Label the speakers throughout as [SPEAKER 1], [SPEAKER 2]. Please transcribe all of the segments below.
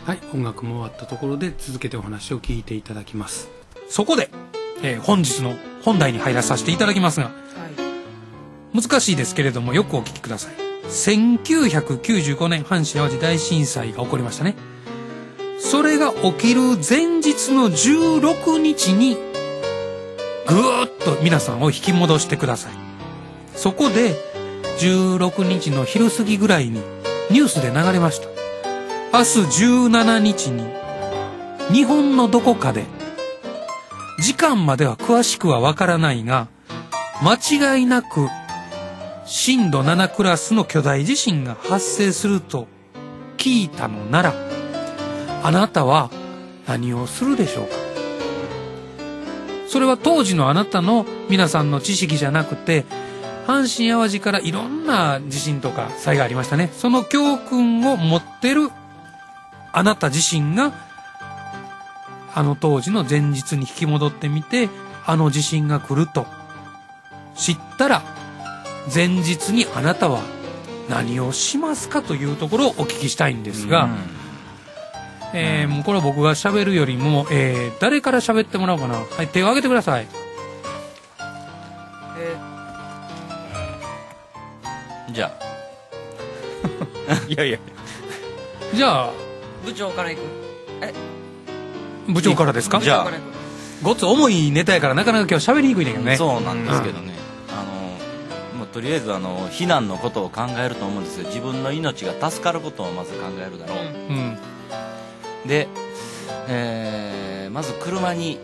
[SPEAKER 1] はい、音楽も終わったところで続けてお話を聞いていただきます。そこで、本日の本題に入らさせていただきますが、難しいですけれどもよくお聞きください。1995年阪神・淡路大震災が起こりましたね。それが起きる前日の16日にぐーっと皆さんを引き戻してください。そこで16日の昼過ぎぐらいにニュースで流れました。明日17日に日本のどこかで、時間までは詳しくはわからないが間違いなく震度7クラスの巨大地震が発生すると聞いたのなら、あなたは何をするでしょうか。それは当時のあなたの皆さんの知識じゃなくて、阪神・淡路からいろんな地震とか災害ありましたね。その教訓を持ってるあなた自身が、あの当時の前日に引き戻ってみて、あの地震が来ると知ったら、前日にあなたは何をしますかというところをお聞きしたいんですが、もうこれは僕が喋るよりも、誰から喋ってもらおうかな。はい、手を挙げてください。
[SPEAKER 2] じゃあいやいや、
[SPEAKER 1] じゃあ
[SPEAKER 3] 部長からいく。
[SPEAKER 1] 部長からですか。
[SPEAKER 2] じゃあ
[SPEAKER 1] ごつ重いネタやからなかなか今日喋りにくいねんけどね。
[SPEAKER 2] そうなんですけどね、もうとりあえず避難のことを考えると思うんですよ。自分の命が助かることをまず考えるだろう、で、まず車に、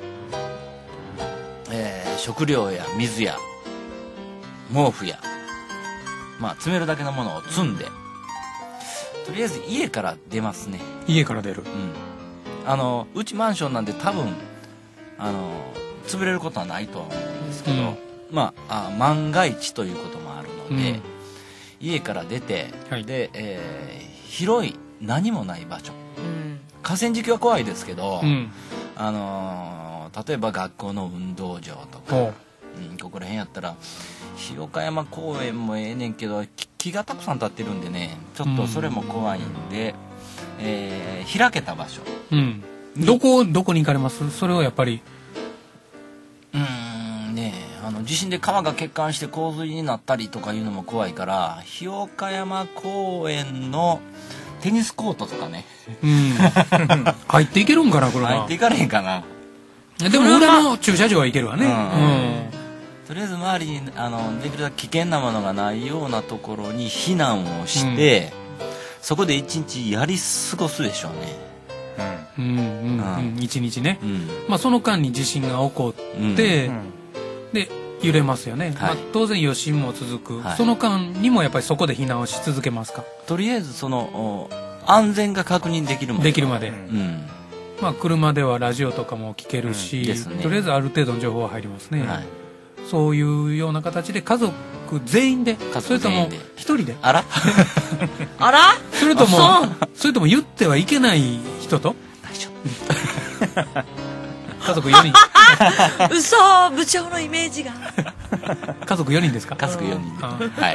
[SPEAKER 2] 食料や水や毛布や、詰めるだけのものを積んで、とりあえず家から出ますね。
[SPEAKER 1] 家から出る。
[SPEAKER 2] うちマンションなんで多分潰れることはないとは思うんですけど、万が一ということもあるので、家から出て、で、広い何もない場所、河川敷は怖いですけど、例えば学校の運動場とか、ここら辺やったら日岡山公園もええねんけど、木がたくさん立ってるんでね、ちょっとそれも怖いんで、開けた場所、
[SPEAKER 1] どこに行かれます？それをやっぱり
[SPEAKER 2] 地震で川が欠陥して洪水になったりとかいうのも怖いから、日岡山公園のテニスコートとかね、
[SPEAKER 1] 入っていけるんかな、これは。
[SPEAKER 2] 入っていかれへんかな。
[SPEAKER 1] でも裏の駐車場は行けるわね。
[SPEAKER 2] とりあえず周りにできるだけ危険なものがないようなところに避難をして、そこで一日やり過ごすでしょうね。
[SPEAKER 1] 一日ね。その間に地震が起こって、で揺れますよね。当然余震も続く。その間にもやっぱりそこで避難をし続けますか。
[SPEAKER 2] とりあえず安全が確認できるまで。
[SPEAKER 1] 車ではラジオとかも聞けるし、とりあえずある程度の情報は入りますね。そういうような形で家族全員で、それとも一人で、
[SPEAKER 2] あら
[SPEAKER 1] それとも言ってはいけない人と家族4人
[SPEAKER 3] 嘘、部長のイメージが
[SPEAKER 1] 家族4人ですか。
[SPEAKER 2] 家族4人で、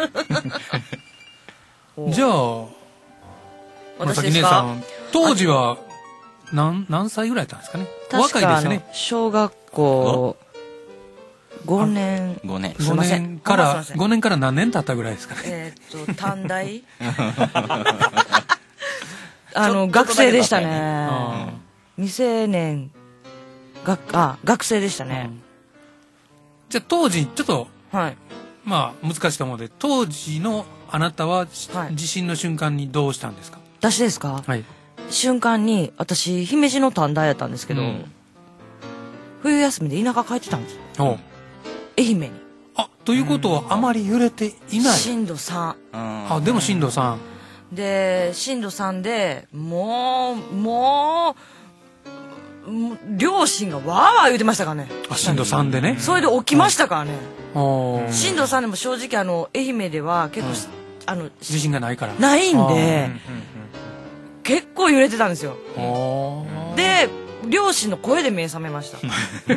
[SPEAKER 1] じゃあ紫姉さん、当時は何歳ぐらいだったんですかね。若いですね。
[SPEAKER 3] 小学校5年
[SPEAKER 1] 5年から何年経ったぐらいですかね。
[SPEAKER 3] 短大学生でしたね。未成年学生でしたね。
[SPEAKER 1] じゃあ当時ちょっと難しいと思うので、当時のあなたは地震の瞬間にどうしたんですか。
[SPEAKER 3] 私ですか。瞬間に、私姫路の短大やったんですけど、冬休みで田舎帰ってたんですよ。愛媛に。
[SPEAKER 1] ということはあまり揺れていない。
[SPEAKER 3] 震度3。
[SPEAKER 1] でも震度3
[SPEAKER 3] で、震度3でもう両親がわーわー言うてましたからね。
[SPEAKER 1] 震度3でね。
[SPEAKER 3] それで起きましたからね。震度3でも正直愛媛では結構
[SPEAKER 1] 地震がないから
[SPEAKER 3] ないんで結構揺れてたんですよ。で、 両親の声で目覚めました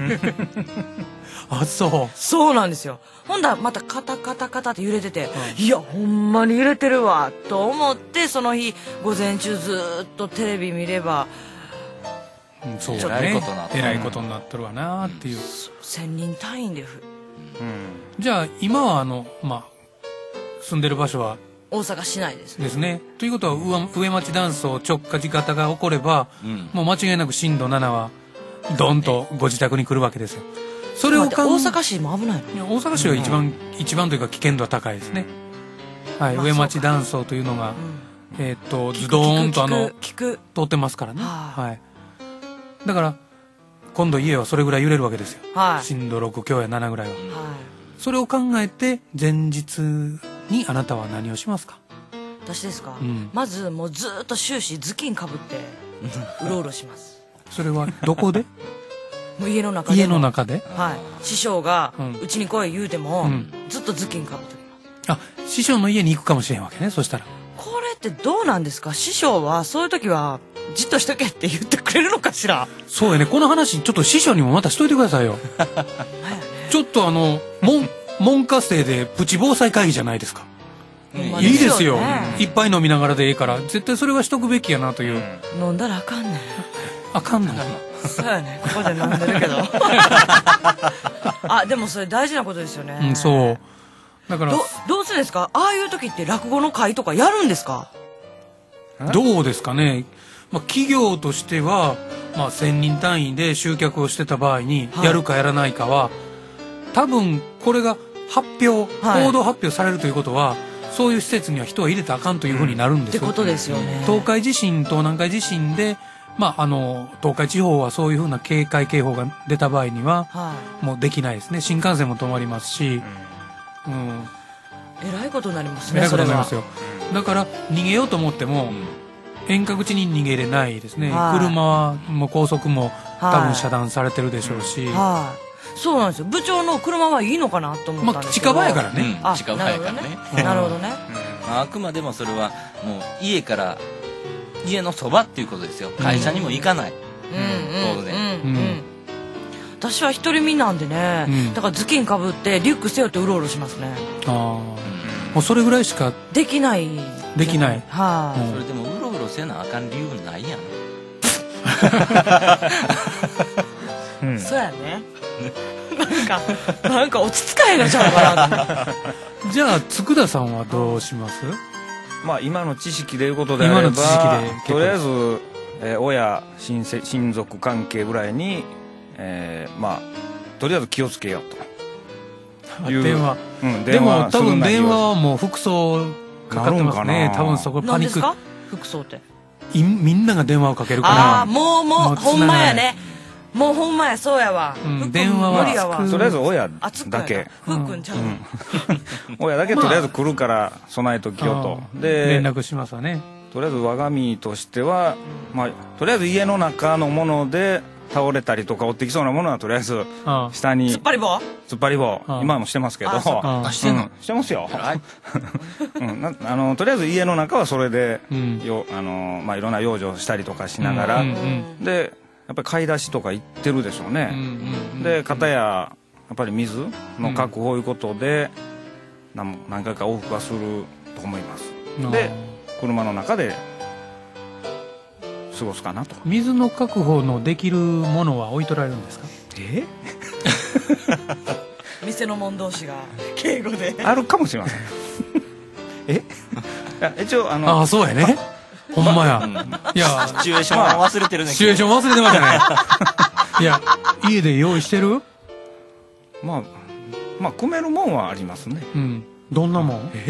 [SPEAKER 1] あ、そう。
[SPEAKER 3] そうなんですよ。ほんだらまたカタカタカタって揺れてて、いやほんまに揺れてるわと思って、その日午前中ずーっとテレビ見れば、
[SPEAKER 1] そうね。
[SPEAKER 2] えらいことになってる
[SPEAKER 1] えらいことになっとるわなっていう。
[SPEAKER 3] 1000人単位で
[SPEAKER 1] じゃあ今は住んでる場所は
[SPEAKER 3] 大阪市内ですね。
[SPEAKER 1] ですね。ということは上町断層直下地形が起これば、もう間違いなく震度7はドンとご自宅に来るわけですよ。それを
[SPEAKER 3] 大阪市も危ないの？
[SPEAKER 1] 大阪市は一番というか危険度は高いですね。はい、上町断層というのが、ズドーンと通ってますからね。はい。だから今度家はそれぐらい揺れるわけですよ。震度6強や7ぐらいは。それを考えて前日にあなたは何をしますか？
[SPEAKER 3] 私ですか？まずもうずっと終始頭巾かぶってうろうろします。
[SPEAKER 1] それはどこで？
[SPEAKER 3] もう家の中で。
[SPEAKER 1] 家の中で？
[SPEAKER 3] はい。師匠がうちに来い言うても、ずっと頭巾かぶって
[SPEAKER 1] ます。あ、師匠の家に行くかもしれんわけね。そしたら。
[SPEAKER 3] これってどうなんですか？師匠はそういう時はじっとしとけって言ってくれるのかしら？
[SPEAKER 1] そうやね。この話ちょっと師匠にもまたしといてくださいよ。ちょっと門下生でプチ防災会議じゃないですか。いいですよ。いっぱい飲みながらでいいから絶対それはしとくべきやなという。
[SPEAKER 3] 飲んだらあかんねん。
[SPEAKER 1] あかんの？
[SPEAKER 3] そうやね。ここで飲んでるけど。あ、でもそれ大事なことですよね。
[SPEAKER 1] そう。だから
[SPEAKER 3] どうするんですか？ああいう時って落語の会とかやるんですか？
[SPEAKER 1] どうですかね。企業としては1000人単位で集客をしてた場合にやるかやらないかは、多分これが報道発表されるということは、そういう施設には人を入れたらあかんというふうになるんですよ。
[SPEAKER 3] ってことですよね。
[SPEAKER 1] 東海地震東南海地震で東海地方はそういうふうな警戒警報が出た場合には、もうできないですね。新幹線も止まりますし、
[SPEAKER 3] えらいことになりますね。
[SPEAKER 1] えらいことになりますよ。だから逃げようと思っても、遠隔地に逃げれないですね。車はもう高速も多分遮断されてるでしょうし、
[SPEAKER 3] そうなんですよ。部長の車はいいのかなと思ったんですけど、
[SPEAKER 1] 近場やからね。
[SPEAKER 2] 近場やからね。
[SPEAKER 3] なるほどね。
[SPEAKER 2] あくまでもそれはもう家のそばっていうことですよ。会社にも行かない。当然。
[SPEAKER 3] 私は独り身なんでね、だから頭巾かぶってリュック背負ってうろうろしますね。
[SPEAKER 1] もうそれぐらいしか
[SPEAKER 3] できない。
[SPEAKER 1] できない。
[SPEAKER 2] それでもうろうろせなあかん理由ないやん。
[SPEAKER 3] そうやね。なんか落ち着かへんのちゃうかなと思って。
[SPEAKER 1] じゃあ佃さんはどうします？
[SPEAKER 4] 今の知識でいうことであれば、とりあえず、親親族関係ぐらいに、とりあえず気をつけようという。
[SPEAKER 1] 電話。でも多分電話はもう服装かかってますね。多分そこパニック。
[SPEAKER 3] 何ですか？服装って。
[SPEAKER 1] みんなが電話をかけるから。
[SPEAKER 3] もうほんまやね。もうほんまや、そうやわ。
[SPEAKER 1] 電話は
[SPEAKER 4] とりあえず親だけ。親だけとりあえず来るから備えときよと。で
[SPEAKER 1] 連絡しますわね。
[SPEAKER 4] とりあえず我が身としては、とりあえず家の中のもので倒れたりとか落ってきそうなものはとりあえず下に
[SPEAKER 3] 突っ張り棒
[SPEAKER 4] 今もしてますけど、してますよ。とりあえず家の中はそれでいろんな養生したりとかしながら、でやっぱり買い出しとか行ってるでしょうね。で片ややっぱり水の確保いうことで何回か往復はすると思います。で車の中で過ごすかなと。
[SPEAKER 1] 水の確保のできるものは置いとられるんですか？
[SPEAKER 3] 店の者同士が敬語で
[SPEAKER 4] あるかもしれません。一応
[SPEAKER 1] そうやね。ほんまや。いや
[SPEAKER 2] シチュエーション忘れてるね。
[SPEAKER 1] シチュエーション忘れてましたね。いや家で用意してる？
[SPEAKER 4] 組めるもんはありますね。
[SPEAKER 1] どんなもん？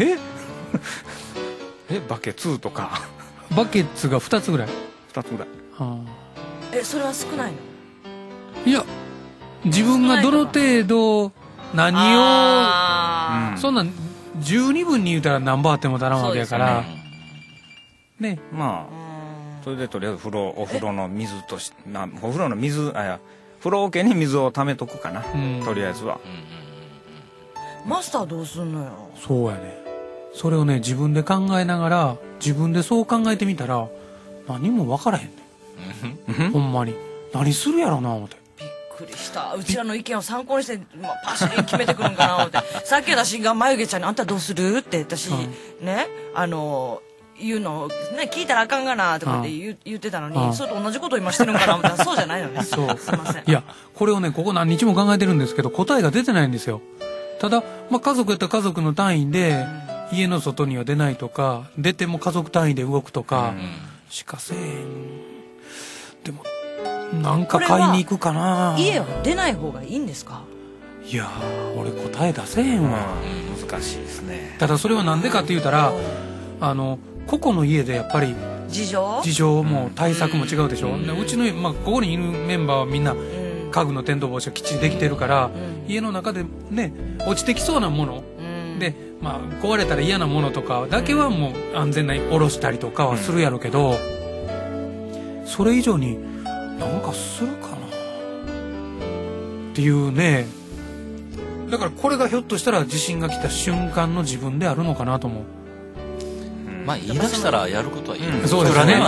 [SPEAKER 4] バケツとか。
[SPEAKER 1] バケツが2つぐらい。
[SPEAKER 4] 2つぐらい。
[SPEAKER 3] それは少ないの？
[SPEAKER 1] いや自分がどの程度何をそんな十二分に言うたら何本あっても足らんわけやからね。
[SPEAKER 4] それでとりあえずお風呂の水としお風呂の水風呂桶に水を溜めとくかな、とりあえずは。
[SPEAKER 3] マスターどうすんのよ。
[SPEAKER 1] そうやね。それをね自分で考えながら自分でそう考えてみたら何も分からへんねんほんまに。 何するやろな思って。
[SPEAKER 3] びっくりした。うちらの意見を参考にして、パシリ決めてくるんかな思ってさっき私が眉毛ちゃんに「あんたどうする?」って私、ね言うのね聞いたらあかんがなとかって言ってたのに、それと同じこと今してるんかな思ったらそうじゃないのね。そうすいません。
[SPEAKER 1] いやこれをねここ何日も考えてるんですけど答えが出てないんですよ。ただ、家族やったら家族の単位で家の外には出ないとか、出ても家族単位で動くとかしかせえへん。でもなんか買いに行くかな。
[SPEAKER 3] 家は出ない方がいいんですか？
[SPEAKER 1] いや俺答え出せへんわ。
[SPEAKER 4] 難しいですね。
[SPEAKER 1] ただそれはなんでかって言うたら個々の家でやっぱり事情も対策も違うでしょ。うちの、ここにいるメンバーはみんな家具の転倒防止がきっちりできてるから、家の中でね落ちてきそうなもの、で、壊れたら嫌なものとかだけはもう安全なに下ろしたりとかはするやろうけど、それ以上になんかするかなっていうね。だからこれがひょっとしたら地震が来た瞬間の自分であるのかなと思う。
[SPEAKER 2] 言い出したらやることはいい、
[SPEAKER 1] そうですね。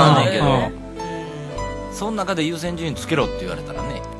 [SPEAKER 2] その中で優先順位つけろって言われたらね。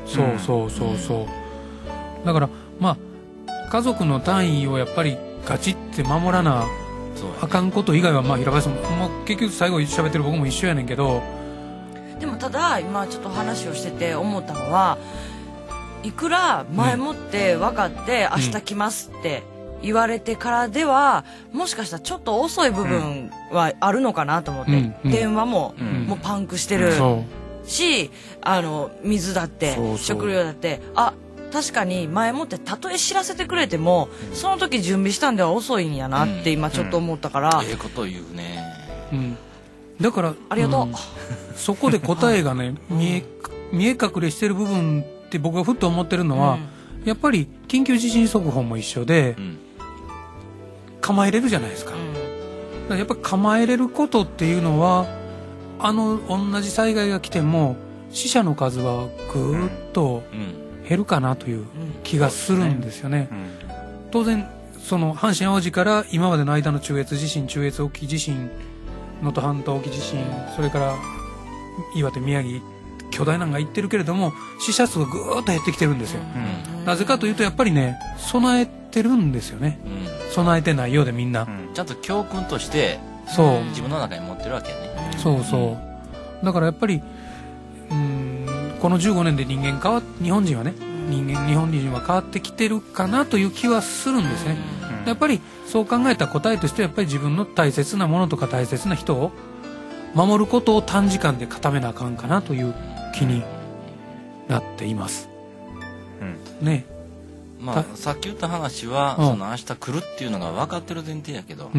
[SPEAKER 1] そうだから家族の単位をやっぱりガチって守らなあかんこと以外は平林さんも結局最後喋ってる僕も一緒やねんけど、
[SPEAKER 3] でもただ今ちょっと話をしてて思ったのはいくら前もって分かって明日来ますって言われてからではもしかしたらちょっと遅い部分はあるのかなと思って、電話ももうパンクしてるし、水だって食料だって確かに前もってたとえ知らせてくれてもその時準備したんでは遅いんやなって今ちょっと思ったから、
[SPEAKER 2] ええこと言うね。
[SPEAKER 1] だから
[SPEAKER 3] ありがとう、
[SPEAKER 1] そこで答えがね見え隠れしてる部分って僕がふっと思ってるのは、やっぱり緊急地震速報も一緒で、構えれるじゃないですか。だからやっぱり構えれることっていうのは同じ災害が来ても死者の数はぐーっと減るかなという気がするんですよね。当然その阪神・淡路から今までの間の中越地震、中越沖地震、能登半島沖地震、それから岩手、宮城巨大なのがいってるけれども死者数がぐーっと減ってきてるんですよ。なぜかというとやっぱりね備えてるんですよね。備えてないようでみんな、
[SPEAKER 2] ちゃんと教訓として自分の中に持ってるわけね。
[SPEAKER 1] だからやっぱりこの15年で日本人は変わってきてるかなという気はするんですね。やっぱりそう考えた答えとしてやっぱり自分の大切なものとか大切な人を守ることを短時間で固めなあかんかなという気になっています。ね。
[SPEAKER 2] さっき言った話はその明日来るっていうのが分かってる前提やけど、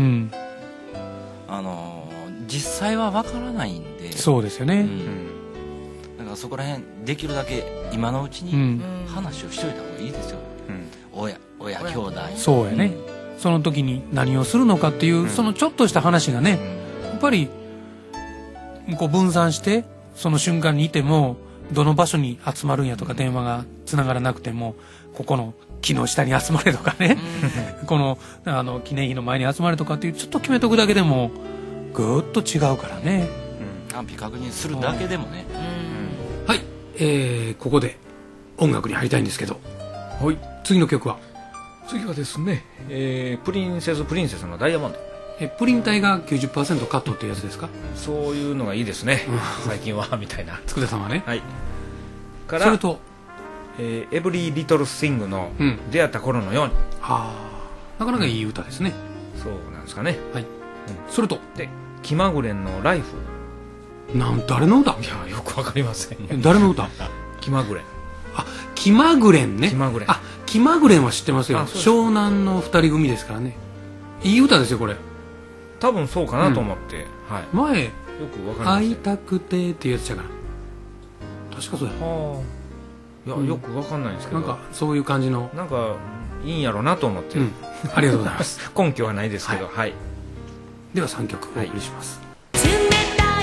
[SPEAKER 2] 実際は分からないんで。
[SPEAKER 1] そうですよね。
[SPEAKER 2] だからそこら辺できるだけ今のうちに話をしといた方がいいですよ。親兄弟。
[SPEAKER 1] そうやね。その時に何をするのかっていうそのちょっとした話がね、やっぱりこう分散してその瞬間にいてもどの場所に集まるんやとか電話がつながらなくてもここの木の下に集まれとかね、この記念碑の前に集まれとかっていうちょっと決めとくだけでもぐーっと違うからね。
[SPEAKER 2] 安否確認するだけでもね。
[SPEAKER 1] はい、ここで音楽に入りたいんですけど、次の曲は
[SPEAKER 4] ですね、プリンセスのダイヤモンド。
[SPEAKER 1] プリン体が 90% カットっていうやつですか？
[SPEAKER 4] そういうのがいいですね最近はみたいな。
[SPEAKER 1] 佃さんはね。
[SPEAKER 4] から
[SPEAKER 1] それと
[SPEAKER 4] エブリー・リトル・スイングの出会った頃のように。
[SPEAKER 1] なかなかいい歌ですね。
[SPEAKER 4] そうなんですかね。
[SPEAKER 1] それと
[SPEAKER 4] で気まぐれんのライフ。
[SPEAKER 1] 誰の歌？
[SPEAKER 4] いやよくわかりません。
[SPEAKER 1] 誰の歌？
[SPEAKER 4] 気まぐれん。
[SPEAKER 1] 気まぐれんね。
[SPEAKER 4] 気まぐれん。
[SPEAKER 1] 気まぐれんは知ってますよ。湘南の二人組ですからね。いい歌ですよこれ。
[SPEAKER 4] 多分そうかなと思って、
[SPEAKER 1] 前
[SPEAKER 4] よくわかりません。
[SPEAKER 1] 会いたくてっていうやつじゃから確かそうや。
[SPEAKER 4] いやよくわかんないんですけど、
[SPEAKER 1] なんかそういう感じの
[SPEAKER 4] なんかいいんやろうなと思って、
[SPEAKER 1] ありがとうございます
[SPEAKER 4] 根拠はないですけど、
[SPEAKER 1] では3曲お送りします。